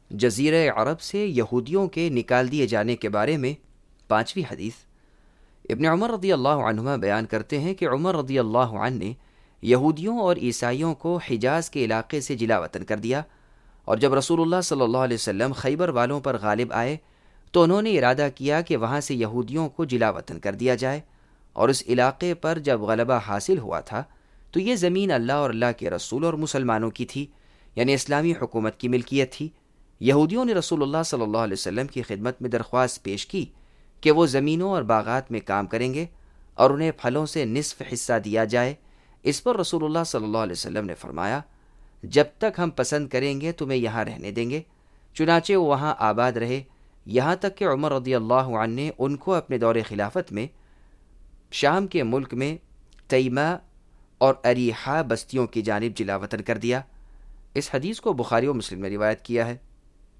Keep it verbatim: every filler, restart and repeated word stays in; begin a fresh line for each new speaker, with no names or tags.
جزیرہ عرب سے یہودیوں کے نکال دیے جانے کے بارے میں پانچویں حدیث۔ ابن عمر رضی اللہ عنہما بیان کرتے ہیں کہ عمر رضی اللہ عنہ نے یہودیوں اور عیسائیوں کو حجاز کے علاقے سے جلا وطن کر دیا، اور جب رسول اللہ صلی اللہ علیہ وسلم خیبر والوں پر غالب آئے تو انہوں نے ارادہ کیا کہ وہاں سے یہودیوں کو جلا وطن کر دیا جائے، اور اس علاقے پر جب غلبہ حاصل ہوا تھا تو یہ زمین اللہ اور اللہ کے رسول اور مسلمانوں کی تھی، یعنی اسلامی حکومت کی ملکیت تھی۔ یہودیوں نے رسول اللہ صلی اللہ علیہ وسلم کی خدمت میں درخواست پیش کی کہ وہ زمینوں اور باغات میں کام کریں گے اور انہیں پھلوں سے نصف حصہ دیا جائے۔ اس پر رسول اللہ صلی اللہ علیہ وسلم نے فرمایا، جب تک ہم پسند کریں گے تمہیں یہاں رہنے دیں گے۔ چنانچہ وہ وہاں آباد رہے، یہاں تک کہ عمر رضی اللہ عنہ نے ان کو اپنے دور خلافت میں شام کے ملک میں تیمہ اور اریحہ بستیوں کی جانب جلا وطن کر دیا۔ اس حدیث کو بخاری و مسلم نے روایت کیا ہے۔